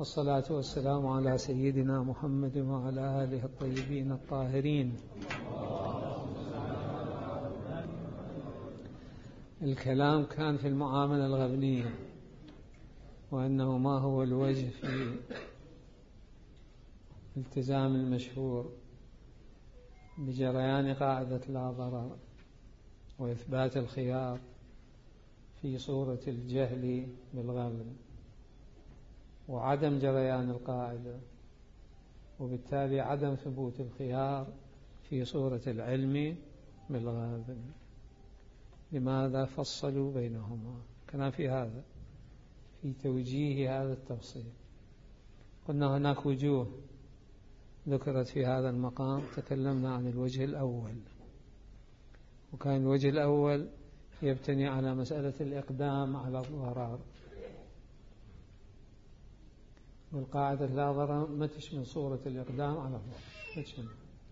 والصلاة والسلام على سيدنا محمد وعلى آله الطيبين الطاهرين. الكلام كان في المعاملة الغبنية، وأنه ما هو الوجه في التزام المشهور بجريان قاعدة لا ضرر وإثبات الخيار في صورة الجهل بالغبن وعدم جريان القاعدة، وبالتالي عدم ثبوت الخيار في صورة العلم بالغبن. لماذا فصلوا بينهما؟ كان في هذا في توجيه هذا التفصيل. قلنا هناك وجوه ذكرت في هذا المقام، تكلمنا عن الوجه الأول، وكان الوجه الأول يبتني على مسألة الإقدام على الضرر، والقاعدة لا ضرر ما تشمل صورة الإقدام على الضرر،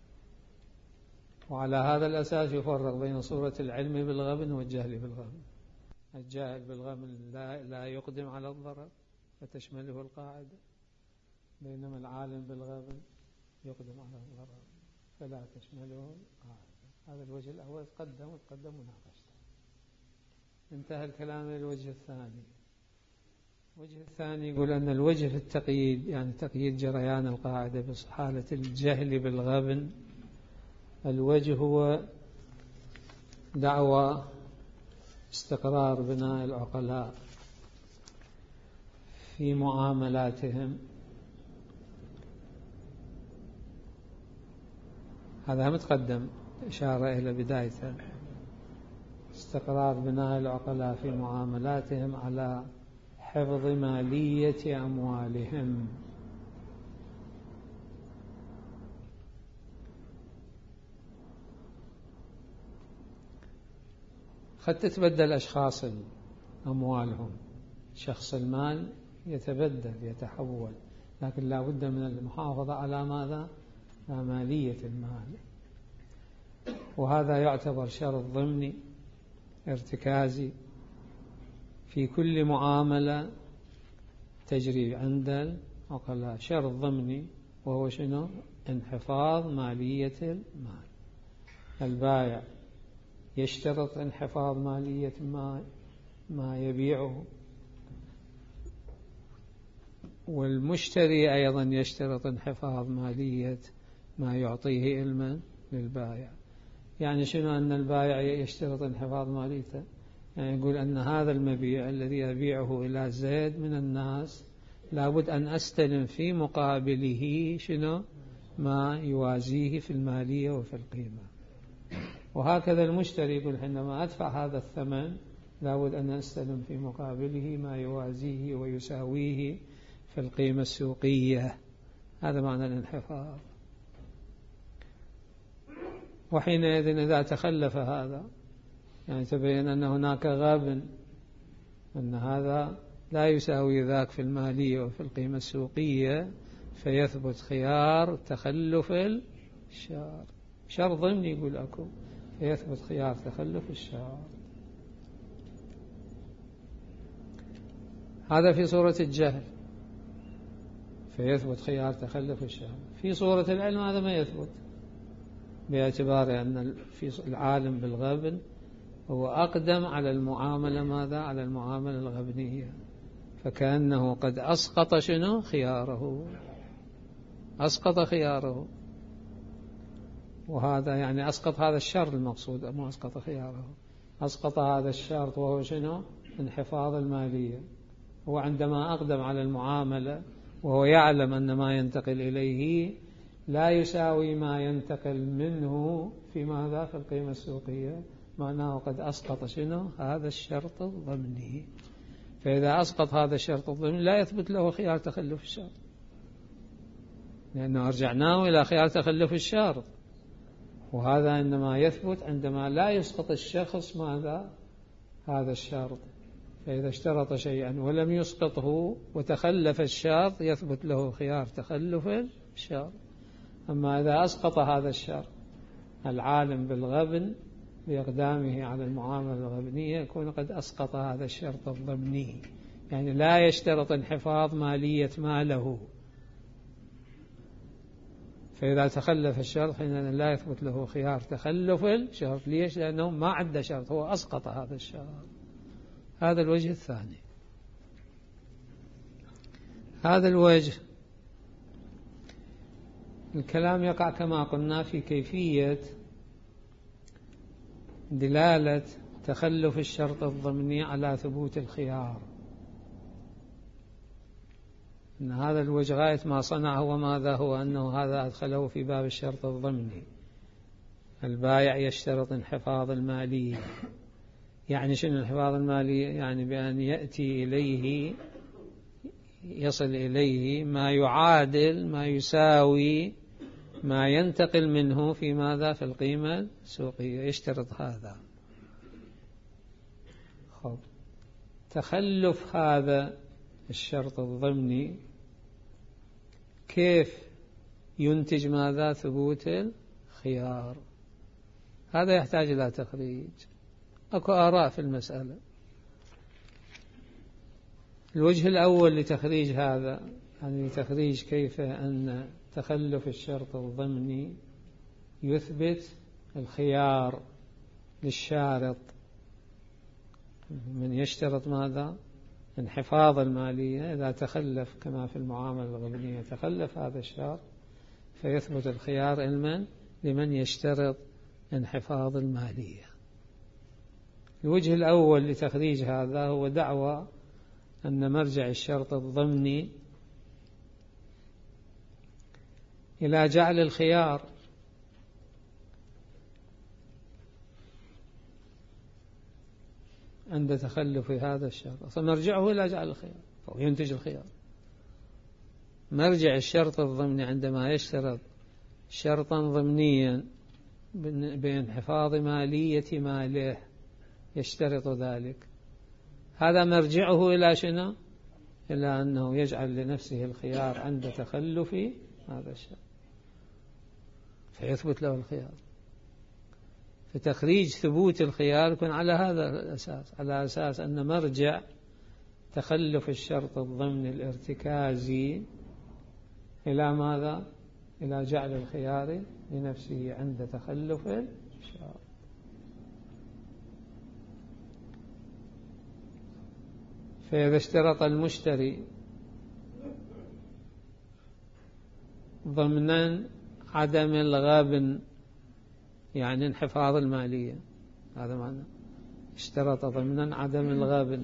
وعلى هذا الأساس يفرق بين صورة العلم بالغبن والجهل بالغبن. الجاهل بالغبن لا يقدم على الضرر فتشمله القاعدة، بينما العالم بالغبن يقدم على الضرر فلا تشمله القاعدة. هذا الوجه الأول تقدم وناقشته. انتهى الكلام إلى الوجه الثاني. الوجه الثاني يقول أن الوجه في التقييد، يعني تقييد جريان القاعدة بحالة الجهل بالغبن، الوجه هو دعوى استقرار بناء العقلاء في معاملاتهم. هذا متقدم إشارة إلى بدايته، استقرار بناء العقلاء في معاملاتهم على حفظ مالية أموالهم. قد تتبدل أشخاص أموالهم، شخص المال يتبدل يتحول، لكن لا بد من المحافظة على ماذا؟ على مالية المال. وهذا يعتبر شرط ضمني ارتكازي في كل معاملة تجري عند العقلاء، شرط ضمني، وهو شنو؟ انحفاظ مالية المال. البائع يشترط انحفاظ مالية ما يبيعه، والمشتري أيضا يشترط انحفاظ مالية ما يعطيه علما للبائع. يعني شنو أن البائع يشترط انحفاظ ماليته؟ يعني يقول أن هذا المبيع الذي يبيعه إلى زيد من الناس لابد أن أستلم في مقابله شنو؟ ما يوازيه في المالية وفي القيمة. وهكذا المشتري يقول حينما أدفع هذا الثمن لابد أن أستلم في مقابله ما يوازيه ويساويه في القيمة السوقية. هذا معنى الانحفاظ. وحينئذ إذا تخلف هذا، يعني تبين أن هناك غبن، أن هذا لا يساوي ذاك في المالية وفي القيمة السوقية، فيثبت خيار تخلف الشارط. شرط ضمني يقول أكو، فيثبت خيار تخلف الشارط. هذا في صورة الجهل، فيثبت خيار تخلف الشارط. في صورة العلم هذا ما يثبت، باعتبار أن في العالم بالغبن هو أقدم على المعاملة ماذا؟ على المعاملة الغبنية، فكأنه قد أسقط شنو؟ خياره، أسقط خياره. وهذا يعني أسقط هذا الشرط المقصود، مو أسقط خياره، أسقط هذا الشرط، وهو شنو؟ انحفاظ المالية. هو عندما أقدم على المعاملة وهو يعلم أن ما ينتقل إليه لا يساوي ما ينتقل منه في ماذا؟ في القيمة السوقية، معناه قد أسقط شنو؟ هذا الشرط الضمني. فإذا أسقط هذا الشرط الضمني لا يثبت له خيار تخلف الشرط، لأنه رجعناه إلى خيار تخلف الشرط. وهذا إنما يثبت عندما لا يسقط الشخص ماذا؟ هذا الشرط. فإذا اشترط شيئا ولم يسقطه وتخلف الشرط يثبت له خيار تخلف الشرط. أما إذا أسقط هذا الشرط العالم بالغبن بإقدامه على المعاملة الغبنية، يكون قد أسقط هذا الشرط الضمني، يعني لا يشترط انحفاظ مالية ماله، فإذا تخلف الشرط حينئذ لا يثبت له خيار تخلف الشرط. ليش؟ لأنه ما عنده شرط، هو أسقط هذا الشرط. هذا الوجه الثاني. هذا الوجه الكلام يقع كما قلنا في كيفية دلالة تخلف الشرط الضمني على ثبوت الخيار. أن هذا الوجه غاية ما صنعه وماذا هو؟ أنه هذا أدخله في باب الشرط الضمني. البائع يشترط انحفاظ المالية. يعني شنو انحفاظ المالية؟ يعني بأن يأتي إليه، يصل إليه ما يعادل، ما يساوي، ما ينتقل منه في ماذا؟ في القيمة السوقية. يشترط هذا. خب. تخلف هذا الشرط الضمني كيف ينتج ماذا؟ ثبوت الخيار. هذا يحتاج إلى تخريج. أكو آراء في المسألة. الوجه الأول لتخريج هذا، يعني لتخريج كيف أن تخلف الشرط الضمني يثبت الخيار للشارط. من يشترط ماذا؟ انحفاظ المالية. إذا تخلف كما في المعاملة الغبنية تخلف هذا الشرط فيثبت الخيار لمن يشترط انحفاظ المالية. الوجه الأول لتخريج هذا هو دعوى أن مرجع الشرط الضمني إلى جعل الخيار عند تخلف هذا الشرط، فمرجعه إلى جعل الخيار أو ينتج الخيار. مرجع الشرط الضمني عندما يشترط شرطا ضمنيا بانحفاظ مالية ماله يشترط ذلك، هذا مرجعه إلى شنو؟ إلى أنه يجعل لنفسه الخيار عند تخلف هذا الشرط فيثبت له الخيار. فتخريج ثبوت الخيار يكون على هذا الأساس، على أساس أن مرجع تخلف الشرط الضمني الارتكازي إلى ماذا؟ إلى جعل الخيار لنفسه عند تخلف الشرط. فإذا اشترط المشتري ضمنا عدم الغبن، يعني انحفاظ المالية، هذا معنى اشترط ضمنا عدم الغبن،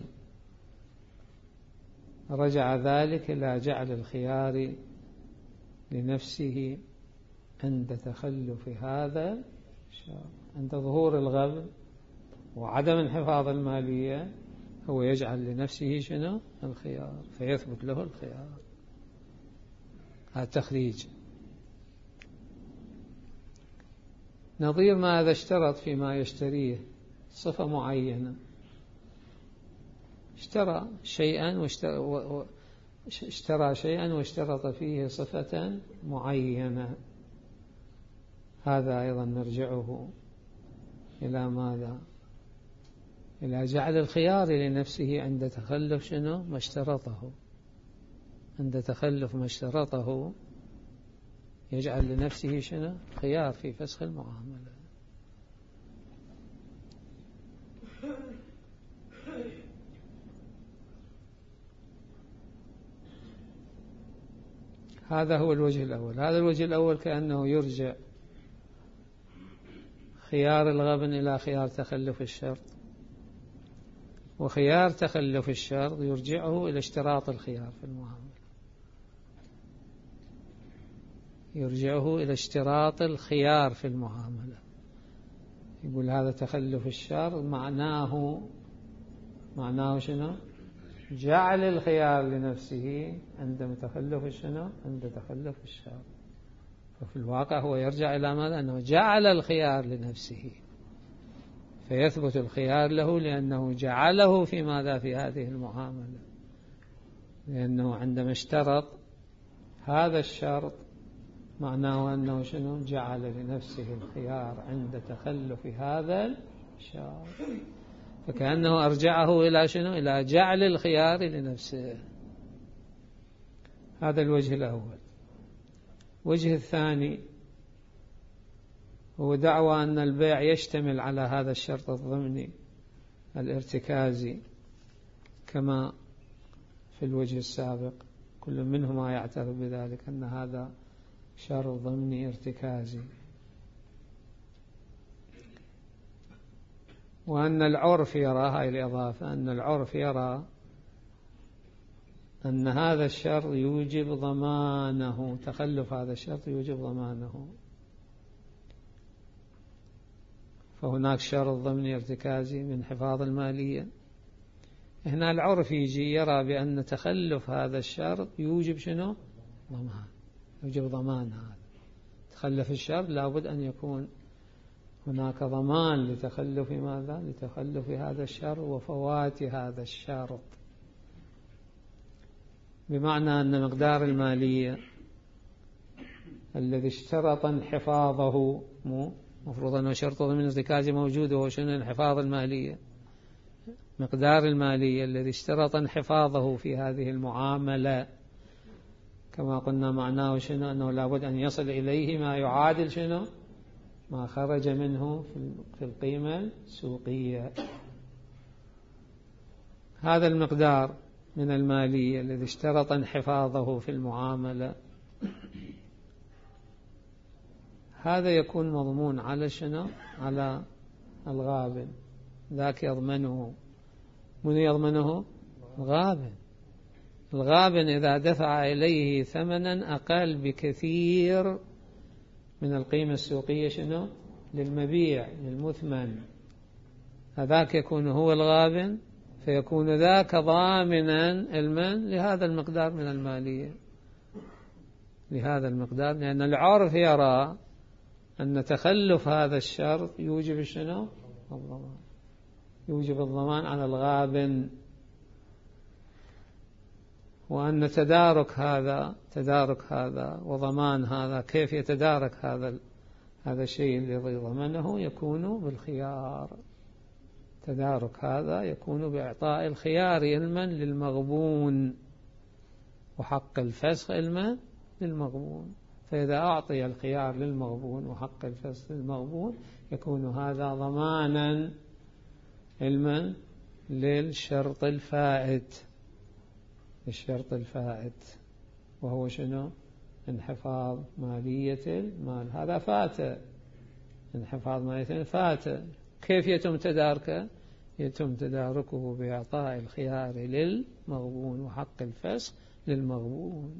رجع ذلك إلى جعل الخيار لنفسه عند تخلف هذا الشرط. عند ظهور الغبن وعدم انحفاظ المالية هو يجعل لنفسه شنو؟ الخيار، فيثبت له الخيار. هذا تخريج. نظير ما إذا اشترط فيما يشتريه صفة معينة، اشترى شيئا واشترط فيه صفة معينة، هذا أيضا نرجعه إلى ماذا؟ إلى جعل الخيار لنفسه عند تخلف شنو؟ ما اشترطه. عند تخلف ما اشترطه يجعل لنفسه شنو؟ خيار في فسخ المعاملة. هذا هو الوجه الأول. هذا الوجه الأول كأنه يرجع خيار الغبن إلى خيار تخلف الشرط، وخيار تخلف الشرط يرجعه إلى اشتراط الخيار في المعاملة، يرجعه إلى اشتراط الخيار في المعاملة. يقول هذا تخلف الشرط معناه شنو؟ جعل الخيار لنفسه عند تخلف شنو؟ عند تخلف الشرط. ففي الواقع هو يرجع إلى ماذا؟ أنه جعل الخيار لنفسه فيثبت الخيار له لأنه جعله في ماذا؟ في هذه المعاملة. لأنه عندما اشترط هذا الشرط معناه أنه شنو؟ جعل لنفسه الخيار عند تخلف هذا الشرط. فكأنه أرجعه إلى شنو؟ إلى جعل الخيار لنفسه. هذا الوجه الأول. الوجه الثاني هو دعوى أن البيع يشتمل على هذا الشرط الضمني الارتكازي كما في الوجه السابق، كل منهما يعترف بذلك أن هذا شرط ضمني ارتكازي، وأن العرف يرى، هاي الإضافة، أن العرف يرى أن هذا الشرط يوجب ضمانه، تخلف هذا الشرط يوجب ضمانه. فهناك شرط ضمني ارتكازي من حفاظ المالية، هنا العرف يجي يرى بأن تخلف هذا الشرط يوجب شنو؟ ضمان، يوجب ضمان. هذا تخلف الشرط لابد أن يكون هناك ضمان لتخلف ماذا؟ لتخلف هذا الشرط وفوات هذا الشرط، بمعنى أن مقدار المالية الذي اشترط انحفاظه، مفروض أنه شرط ضمن ارتكازي موجود، وهو شنو؟ انحفاظ المالية. مقدار المالية الذي اشترط انحفاظه في هذه المعاملة كما قلنا معناه شنو؟ أنه لابد أن يصل إليه ما يعادل شنو؟ ما خرج منه في القيمة السوقية. هذا المقدار من المالية الذي اشترط انحفاظه في المعاملة، هذا يكون مضمون على شنو؟ على الغابن، ذاك يضمنه. من يضمنه؟ الغابن. الغابن إذا دفع إليه ثمنا أقل بكثير من القيمة السوقية شنو؟ للمبيع، للمثمن، هذاك يكون هو الغابن، فيكون ذاك ضامنا المن لهذا المقدار من المالية، لهذا المقدار، لأن العرف يرى أن تخلف هذا الشرط يوجب شنو؟ الضمان، يوجب الضمان على الغابن. وأن تدارك هذا وضمان هذا، كيف يتدارك هذا الشيء الذي ضمنه؟ يكون بالخيار. تدارك هذا يكون بإعطاء الخيار علما للمغبون، وحق الفسخ علما للمغبون. فإذا أعطي الخيار للمغبون وحق الفسخ للمغبون يكون هذا ضمانا علما للشرط الفائت، الشرط الفائت وهو شنو؟ انحفاظ مالية المال. هذا فات، انحفاظ مالية فات. كيف يتم تداركه؟ يتم تداركه بإعطاء الخيار للمغبون وحق الفسخ للمغبون.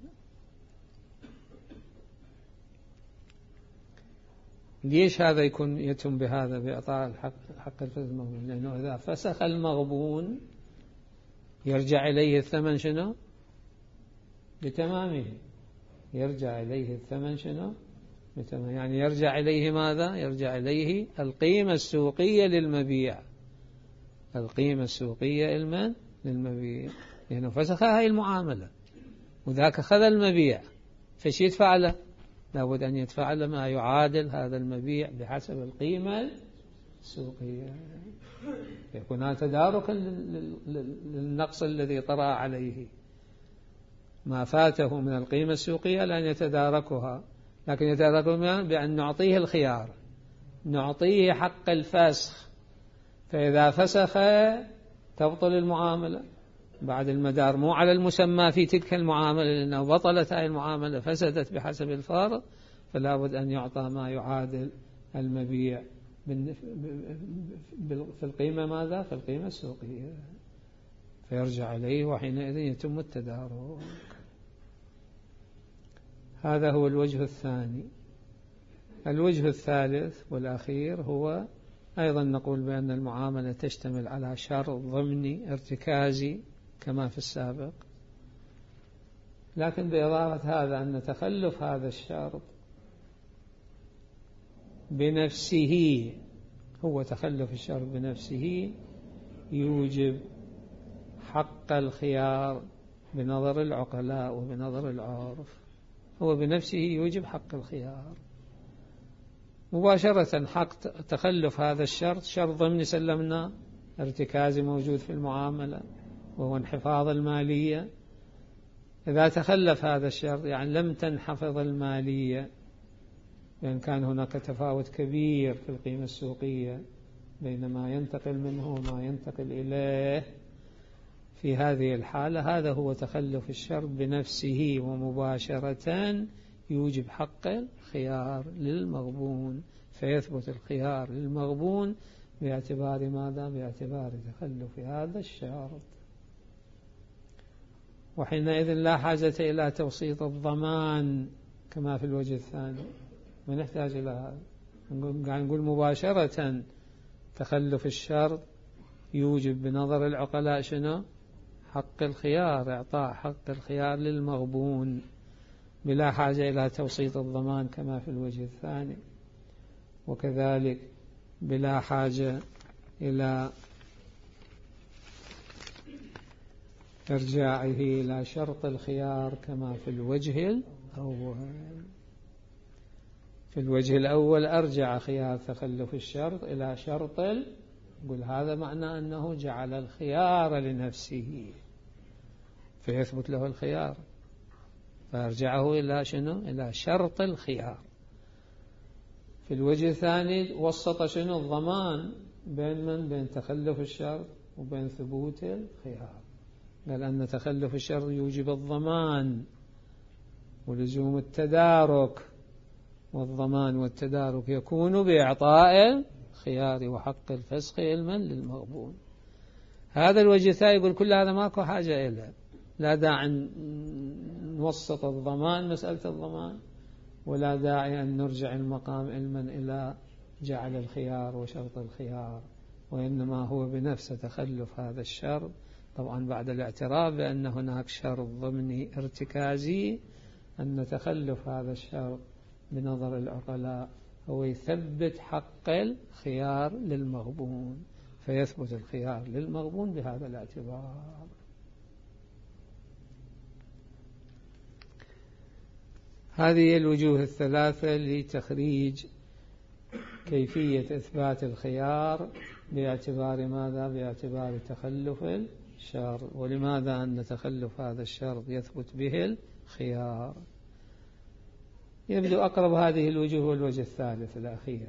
ليش هذا يتم بهذا بإعطاء حق الفسخ للمغبون؟ لأنه إذا فسخ المغبون يرجع إليه الثمن شنو؟ بتمامه، يرجع إليه الثمن شنو؟ بتمامه، يعني يرجع إليه ماذا؟ يرجع إليه القيمة السوقية للمبيع، القيمة السوقية للمبيع، لأنه فسخ هاي المعاملة وذاك خذ المبيع، فش يدفع له؟ لابد أن يدفع له ما يعادل هذا المبيع بحسب القيمة السوقية. يكون هذا تداركا للنقص الذي طرأ عليه، ما فاته من القيمة السوقية لأن يتداركها، لكن يتداركها بأن نعطيه الخيار، نعطيه حق الفسخ، فإذا فسخ تبطل المعاملة بعد المدار، مو على المسمى في تلك المعاملة، لأنه بطلت هذه المعاملة، فسدت بحسب الفارق، فلا بد أن يعطى ما يعادل المبيع في القيمة ماذا؟ في القيمة السوقية، فيرجع إليه وحينئذ يتم التدارك. هذا هو الوجه الثاني. الوجه الثالث والأخير هو أيضا نقول بأن المعاملة تشتمل على شرط ضمني ارتكازي كما في السابق، لكن بإضافة هذا أن تخلف هذا الشرط بنفسه، هو تخلف الشرط بنفسه يوجب حق الخيار بنظر العقلاء وبنظر العرف، هو بنفسه يوجب حق الخيار مباشرة. حق تخلف هذا الشرط شرط ضمني سلمنا ارتكازي موجود في المعاملة وهو انحفاظ المالية. إذا تخلف هذا الشرط يعني لم تنحفظ المالية، لأن كان هناك تفاوت كبير في القيمة السوقية بين ما ينتقل منه وما ينتقل إليه، في هذه الحالة هذا هو تخلف الشرط بنفسه ومباشرة يوجب حق الخيار للمغبون، فيثبت الخيار للمغبون باعتبار ماذا؟ باعتبار تخلف هذا الشرط. وحينئذ لا حاجة إلى توسيط الضمان كما في الوجه الثاني، ما نحتاج إلى هذا. نقول مباشرة تخلف الشرط يوجب بنظر العقلاء شنو؟ حق الخيار، إعطاء حق الخيار للمغبون بلا حاجة إلى توسيط الضمان كما في الوجه الثاني، وكذلك بلا حاجة إلى إرجاعه إلى شرط الخيار كما في الوجه الأول. في الوجه الأول أرجع خيار تخلف الشرط إلى شرط قل هذا معنى أنه جعل الخيار لنفسه فيثبت له الخيار، فأرجعه إلى شنو؟ إلى شرط الخيار. في الوجه الثاني وسط شنو؟ الضمان بين من؟ بين تخلف الشرط وبين ثبوت الخيار. قال أن تخلف الشرط يوجب الضمان ولزوم التدارك، والضمان والتدارك يكون بإعطاء الخيار وحق الفسخ علما للمغبون. هذا الوجه الثاني يقول كل هذا ماكو حاجة إليه، لا داعي نوسط الضمان، مسألة الضمان، ولا داعي أن نرجع المقام علما إلى جعل الخيار وشرط الخيار، وإنما هو بنفس تخلف هذا الشرط، طبعا بعد الاعتراف بأن هناك شرط ضمني ارتكازي، أن تخلف هذا الشرط بنظر العقلاء هو يثبت حق الخيار للمغبون، فيثبت الخيار للمغبون بهذا الاعتبار. هذه الوجوه الثلاثة لتخريج كيفية إثبات الخيار باعتبار ماذا؟ باعتبار تخلف الشرط. ولماذا أن تخلف هذا الشرط يثبت به الخيار؟ يبدو أقرب هذه الوجوه والوجه الثالث الأخير،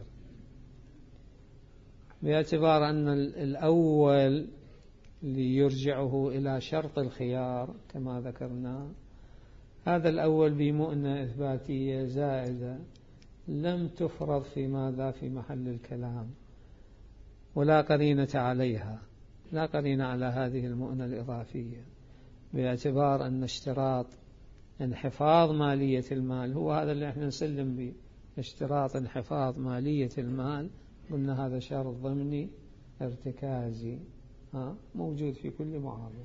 باعتبار أن الأول ليرجعه إلى شرط الخيار كما ذكرنا، هذا الأول بمؤنة إثباتية زائدة لم تفرض في ماذا؟ في محل الكلام، ولا قرينة عليها، لا قرينة على هذه المؤنة الإضافية، باعتبار أن اشتراط انحفاظ مالية المال هو هذا اللي احنا نسلم به، اشتراط انحفاظ مالية المال، قلنا هذا شرط ضمني ارتكازي موجود في كل معاملة.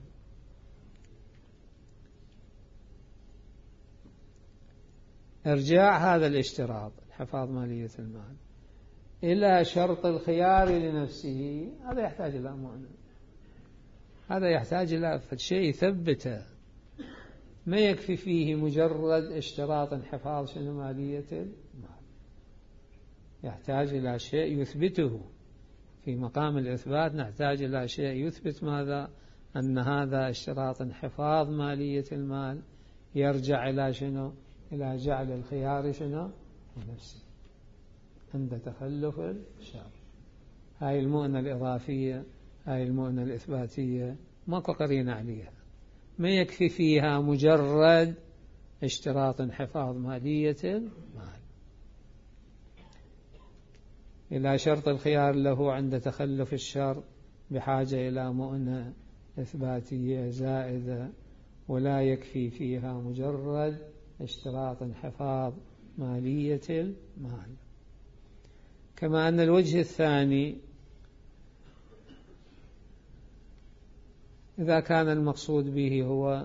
ارجاع هذا الاشتراط انحفاظ مالية المال إلى شرط الخيار لنفسه، هذا يحتاج إلى معنى، هذا يحتاج إلى شيء يثبته، ما يكفي فيه مجرد اشتراط انحفاظ شنو مالية المال، يحتاج إلى شيء يثبته. في مقام الإثبات نحتاج إلى شيء يثبت ماذا؟ أن هذا اشتراط انحفاظ مالية المال يرجع إلى شنو؟ إلى جعل الخيار شنو؟ لنفسه عند تخلف الشرط. هاي المؤنة الإضافية، هاي المؤنة الإثباتية ماكو قرينة عليها، ما يكفي فيها مجرد اشتراط انحفاظ مالية المال إلى شرط الخيار له عند تخلف الشرط، بحاجة إلى مؤنة إثباتية زائدة، ولا يكفي فيها مجرد اشتراط انحفاظ مالية المال. كما أن الوجه الثاني إذا كان المقصود به هو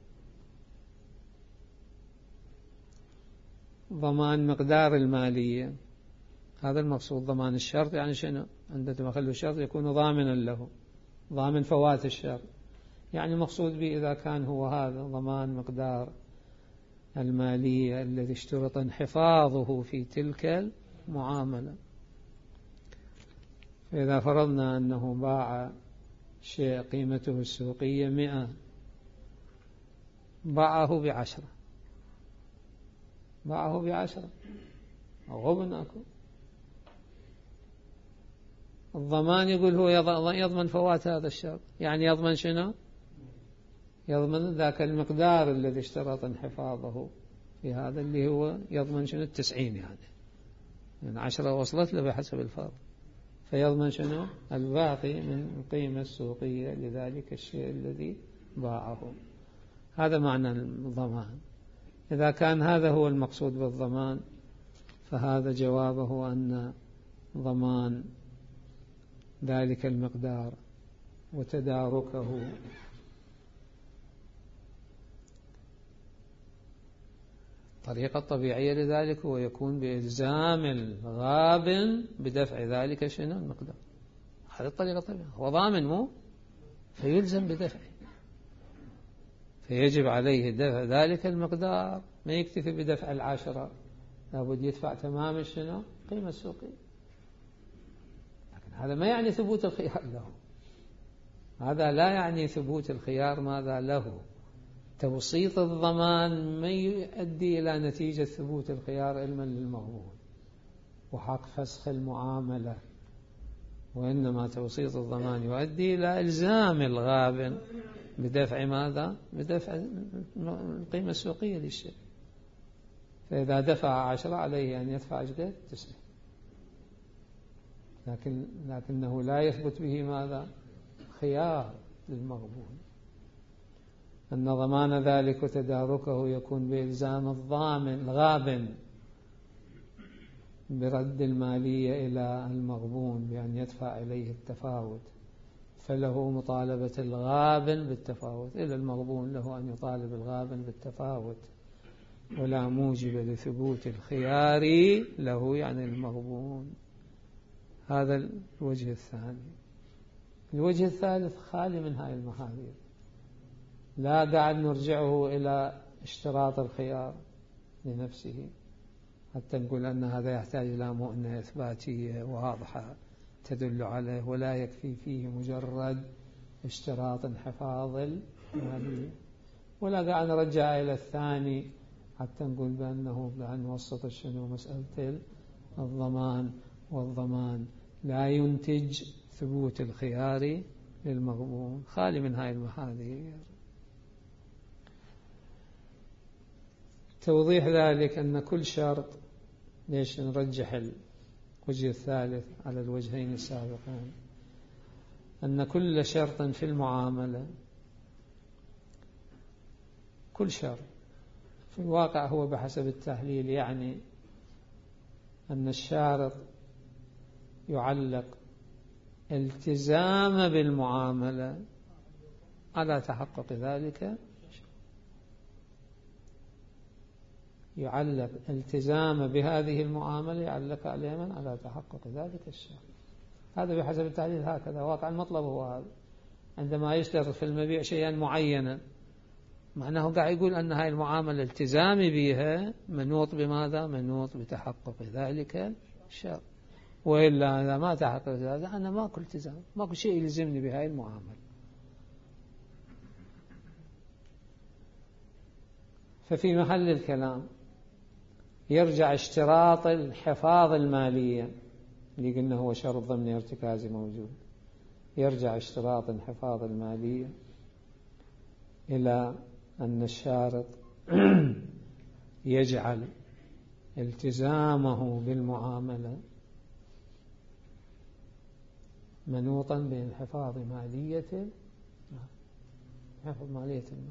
ضمان مقدار المالية، هذا المقصود ضمان الشرط، يعني شنو؟ عند تخلف الشرط يكون ضامنا له، ضامن فوات الشرط، يعني مقصود به إذا كان هو هذا ضمان مقدار المالية الذي اشترط انحفاظه في تلك المعاملة، فإذا فرضنا أنه باع شيء قيمته السوقية 100، باعه ب10، غبن أكو. الضمان يقول هو يضمن فوات هذا الشرط، يعني يضمن شنو؟ يضمن ذاك المقدار الذي اشترط انحفاظه في هذا، اللي هو يضمن شنو؟ 90 يعني 10 وصلت له بحسب الفرض، فيضمن شنو؟ الباقي من القيمة السوقية لذلك الشيء الذي باعه. هذا معنى الضمان. إذا كان هذا هو المقصود بالضمان، فهذا جوابه أن ضمان ذلك المقدار وتداركه الطريقة الطبيعية لذلك هو يكون بإلزام الغابن بدفع ذلك شنو؟ المقدار. هذه الطريقة الطبيعية، هو ضامن مو، فيلزم بدفعه، فيجب عليه دفع ذلك المقدار، ما يكتفي بدفع 10، لابد يدفع تمام شنو؟ قيمة السوقية. لكن هذا ما يعني ثبوت الخيار له، هذا لا يعني ثبوت الخيار ماذا له. توسيط الضمان ما يؤدي إلى نتيجة ثبوت الخيار علما للمغبون وحق فسخ المعاملة، وإنما توسيط الضمان يؤدي إلى إلزام الغابن بدفع ماذا؟ بدفع القيمة السوقية للشيء. فإذا دفع 10 عليه أن يدفع 90، لكنه لا يثبت به ماذا؟ خيار للمغبون. أن ضمان ذلك وتداركه يكون بإلزام الغابن برد المالية إلى المغبون بأن يدفع إليه التفاوت، فله مطالبة الغابن بالتفاوت، إلى المغبون له أن يطالب الغابن بالتفاوت، ولا موجب لثبوت الخيار له يعني المغبون. هذا الوجه الثاني. الوجه الثالث خالي من هاي المحاذير، لا داعي نرجعه إلى اشتراط الخيار لنفسه حتى نقول أن هذا يحتاج إلى مؤنة إثباتية واضحة تدل عليه، ولا يكفي فيه مجرد اشتراط انحفاظ المالية، ولا داعي نرجع إلى الثاني حتى نقول بأنه نوسط شنو مسألة الضمان، والضمان لا ينتج ثبوت الخيار للمغبون، خالي من هاي المحاذير. توضيح ذلك أن كل شرط، ليش نرجح الوجه الثالث على الوجهين السابقين، أن كل شرط في المعاملة، كل شرط في الواقع هو بحسب التحليل، يعني أن الشارط يعلق التزام بالمعاملة على تحقق ذلك، يعلق التزام بهذه المعاملة يعلق عليها من؟ على تحقق ذلك الشرط. هذا بحسب التحليل هكذا، واقع المطلب هو هذا. عندما يشترط في المبيع شيئا معينا، معناه قاعد يقول أن هاي المعاملة التزامي بها منوط بماذا؟ منوط بتحقق ذلك الشرط، وإلا إذا ما تحقق ذلك أنا ماكو التزام، ماكو شيء يلزمني بهاي المعاملة. ففي محل الكلام يرجع اشتراط الحفاظ المالية اللي قلنا هو شرط ضمن ارتكازي موجود، يرجع اشتراط الحفاظ المالية إلى أن الشارط يجعل التزامه بالمعاملة منوطا بانحفاظ مالية حفظ مالية المال.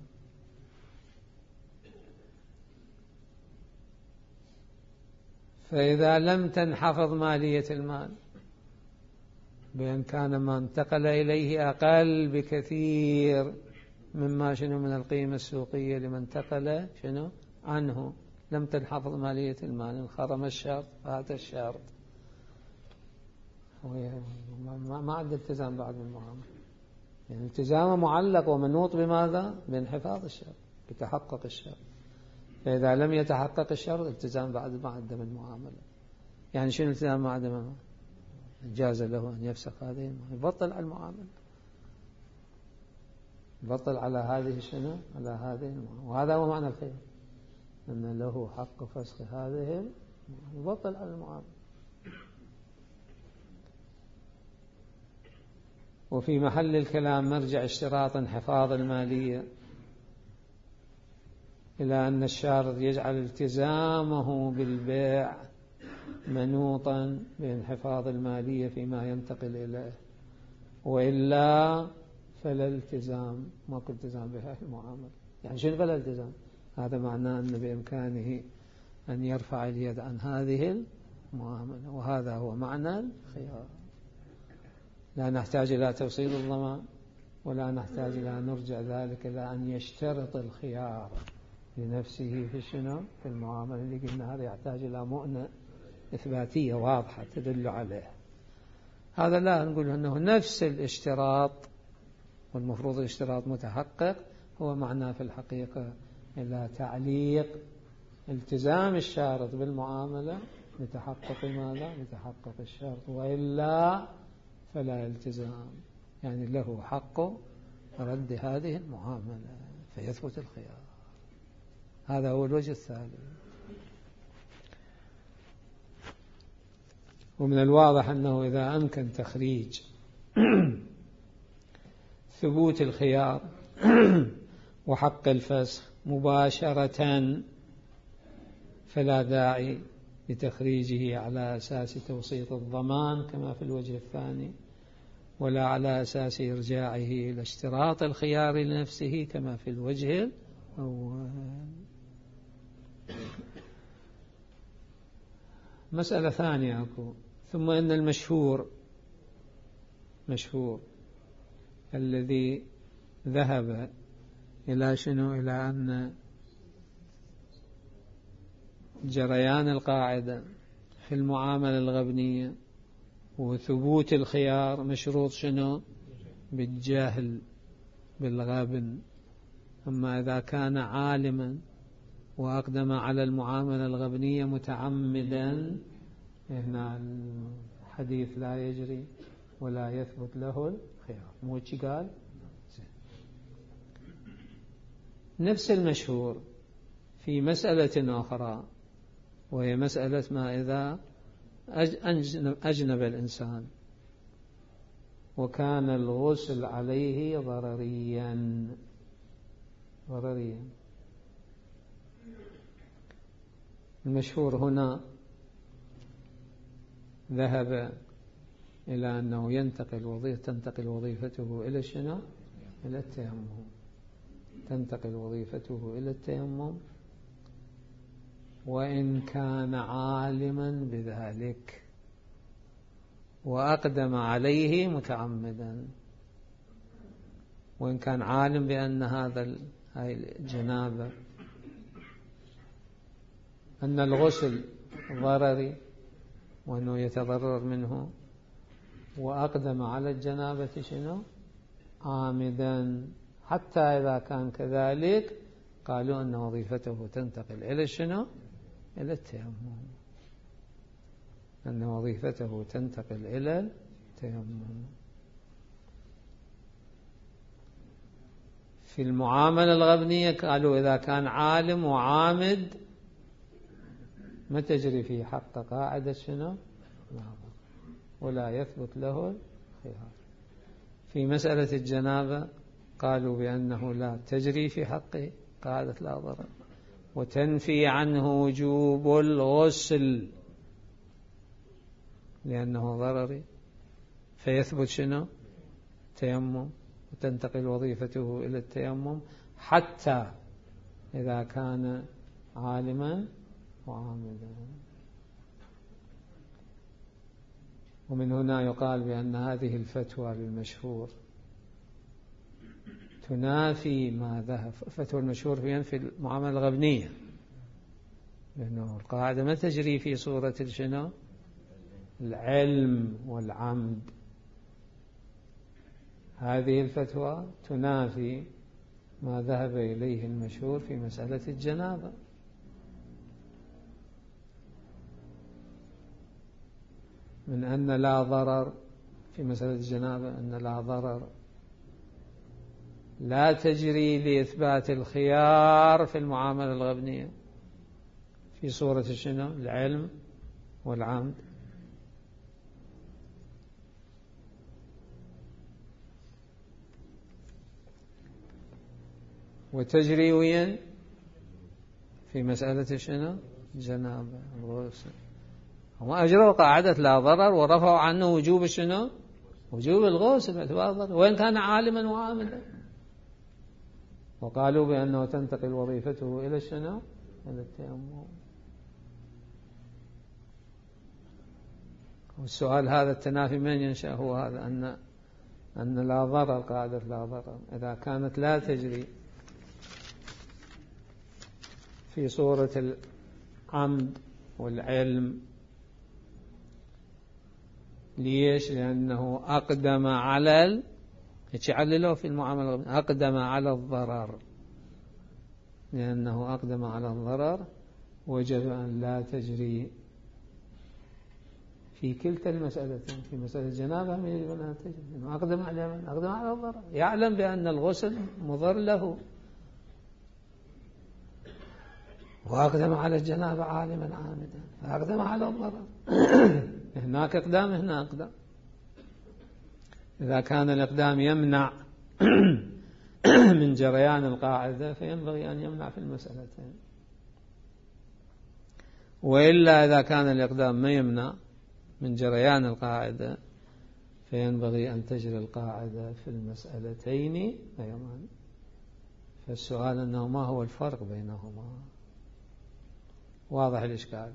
فإذا لم تنحفظ مالية المال بأن كان ما انتقل إليه أقل بكثير مما شنو من القيمة السوقية لمن انتقل شنو عنه، لم تنحفظ مالية المال، انخرم الشرط، فات الشرط، ما عنده التزام بعد بالمعاملة، يعني التزامه معلق ومنوط بماذا؟ بانحفاظ الشرط، بتحقق الشرط. فإذا لم يتحقق الشرط التزام بعد ما عدم المعاملة. يعني شنو التزام ما عدم المعاملة؟ جاز له أن يفسخ هذه المعاملة، يبطل على المعاملة، يبطل على هذه السنة، على هذه المعاملة. وهذا هو معنى الخيار، أن له حق فسخ هذه، يبطل على المعاملة. وفي محل الكلام مرجع اشتراط انحفاظ المالية إلى أن الشارط يجعل التزامه بالبيع منوطا بانحفاظ المالية فيما ينتقل إليه، وإلا فلا التزام، ماكو التزام بهذه المعاملة. يعني شنو فلا التزام؟ هذا معناه أن بإمكانه أن يرفع اليد عن هذه المعاملة، وهذا هو معنى الخيار. لا نحتاج إلى توصيل الضمان، ولا نحتاج إلى نرجع ذلك إلى أن يشترط الخيار لنفسه في الشنو في المعاملة اللي قلنا هذا يحتاج إلى مؤنة إثباتية واضحة تدل عليه. هذا لا نقول أنه نفس الاشتراط، والمفروض الاشتراط متحقق، هو معناه في الحقيقة إلى تعليق التزام الشارط بالمعاملة لتحقق ماذا؟ لتحقق الشرط، وإلا فلا التزام، يعني له حق رد هذه المعاملة فيثبت الخيار. هذا هو الوجه الثالث. ومن الواضح أنه إذا أمكن تخريج ثبوت الخيار وحق الفسخ مباشرة فلا داعي لتخريجه على أساس توسيط الضمان كما في الوجه الثاني، ولا على أساس إرجاعه إلى اشتراط الخيار لنفسه كما في الوجه الأول. مسألة ثانية أكو. ثم إن المشهور الذي ذهب إلى شنو؟ إلى أن جريان القاعدة في المعاملة الغبنية وثبوت الخيار مشروط شنو؟ بالجهل بالغبن. أما إذا كان عالما وأقدم على المعاملة الغبنية متعمدا، هنا الحديث لا يجري ولا يثبت له الخيار. مو شي قال؟ نفس المشهور في مسألة أخرى، وهي مسألة ما إذا أجنب الإنسان وكان الغسل عليه ضرريا. المشهور هنا ذهب إلى أنه تنتقل وظيفته إلى شنو؟ إلى التيمم. تنتقل وظيفته إلى التيمم وإن كان عالما بذلك وأقدم عليه متعمدا. وإن كان عالم بأن هاي الجنابة، أن الغسل ضرري وأنه يتضرر منه، وأقدم على الجنابة شنو؟ عامدا. حتى إذا كان كذلك قالوا أن وظيفته تنتقل إلى شنو؟ إلى التيمم. أن وظيفته تنتقل إلى التيمم. في المعاملة الغبنية قالوا إذا كان عالم وعامد ما تجري في حق قاعدة شنو؟ ولا يثبت له الخيار. في مسألة الجنابة قالوا بأنه لا تجري في حقه قاعدة لا ضرر، وتنفي عنه وجوب الغسل لأنه ضرري، فيثبت شنو؟ تيمم، وتنتقل وظيفته إلى التيمم حتى إذا كان عالما وعاملا. ومن هنا يقال بأن هذه الفتوى للمشهور تنافي ما ذهب. فتوى المشهور في ينفي المعاملة الغبنية، لأنه القاعدة ما تجري في صورة شنو؟ العلم والعمد. هذه الفتوى تنافي ما ذهب إليه المشهور في مسألة الجنابة. من أن لا ضرر في مسألة الجنابة، أن لا ضرر لا تجري لإثبات الخيار في المعاملة الغبنية في صورة شنو؟ العلم والعمد. وتجري وين؟ في مسألة شنو؟ الجنابة الغسل. هم أجروا قاعدة لا ضرر ورفعوا عنه وجوب شنو؟ وجوب الغسل باعتبار الضرر وإن كان عالما وعاملا، وقالوا بأنه تنتقل وظيفته إلى شنو؟ إلى التيمم. والسؤال هذا التنافي من ينشأ؟ هو هذا أن لا ضرر، قاعدة لا ضرر إذا كانت لا تجري في صورة العمد والعلم. ليش؟ لأنه أقدم على يعلله في المعاملة أقدم على الضرر، لأنه أقدم على الضرر وجب أن لا تجري في كلتا المسألتين. في مسألة الجنابة يجب أن لا تجري لأنه أقدم على الضرر، يعلم بأن الغسل مضر له، وأقدم على الجنابة عالما عامدا فأقدم على الضرر. هناك إقدام، هنا إقدام. إذا كان الإقدام يمنع من جريان القاعدة فينبغي أن يمنع في المسألتين، وإلا إذا كان الإقدام ما يمنع من جريان القاعدة فينبغي أن تجري القاعدة في المسألتين أيضا. فالسؤال أنه ما هو الفرق بينهما؟ واضح الإشكال؟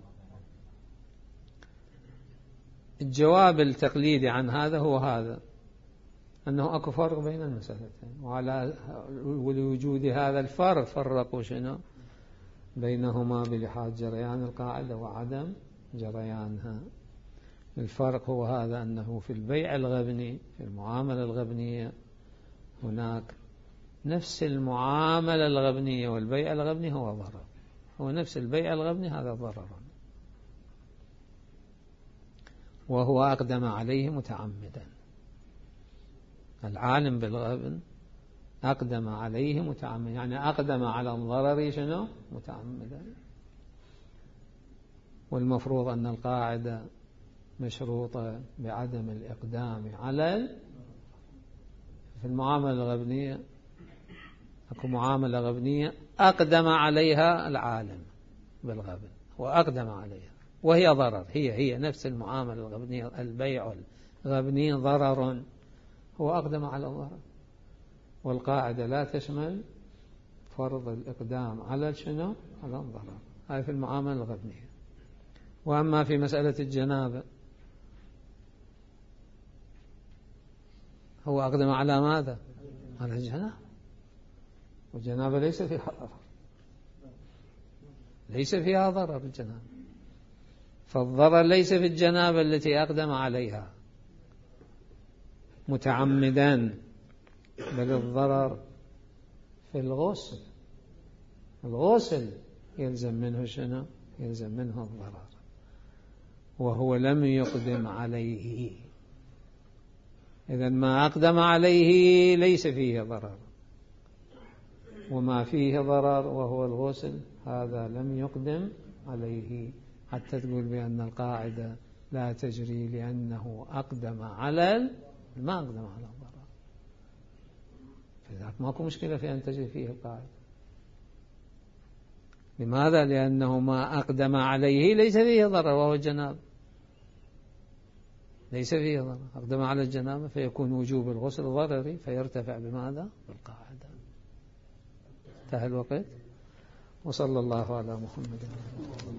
الجواب التقليدي عن هذا هو هذا، أنه أكو فرق بين المسألتين، ولوجود هذا الفرق فرقوا شنو بينهما بلحاظ جريان القاعدة وعدم جريانها. الفرق هو هذا، أنه في البيع الغبني، في المعاملة الغبنية، هناك نفس المعاملة الغبنية والبيع الغبني هو ضرر، هو نفس البيع الغبني هذا ضرر، وهو أقدم عليه متعمدا. العالم بالغبن أقدم عليه متعمدا، يعني أقدم على الضرر شنو؟ متعمدا. والمفروض أن القاعدة مشروطة بعدم الإقدام على في المعاملة الغبنية. أكو معاملة غبنية أقدم عليها العالم بالغبن وأقدم عليها وهي ضرر، هي نفس المعاملة الغبنية. البيع الغبني ضرر، هو أقدم على الضرر. والقاعدة لا تشمل فرض الإقدام على شنو؟ على الضرر. هاي في المعاملة الغبنية. وأما في مسألة الجنابة هو أقدم على ماذا؟ على الجنابة، والجنابة ليس فيها ضرر، ليس فيها ضرر الجنابة. فالضرر ليس في الجنابة التي أقدم عليها متعمدا، بل الضرر في الغسل. الغسل يلزم منه شنو؟ يلزم منه الضرر، وهو لم يقدم عليه. إذن ما أقدم عليه ليس فيه ضرر، وما فيه ضرر وهو الغسل هذا لم يقدم عليه، حتى تقول بأن القاعدة لا تجري لأنه أقدم على ما أقدم على الضرر. فذلك ماكو مشكلة في أن تجري فيه القاعدة. لماذا؟ لأنه ما أقدم عليه ليس فيه ضرر وهو الجناب، ليس فيه ضرر. أقدم على الجنابة فيكون وجوب الغسل ضرري فيرتفع بماذا؟ بالقاعدة. انتهى الوقت. وصلى الله على محمد.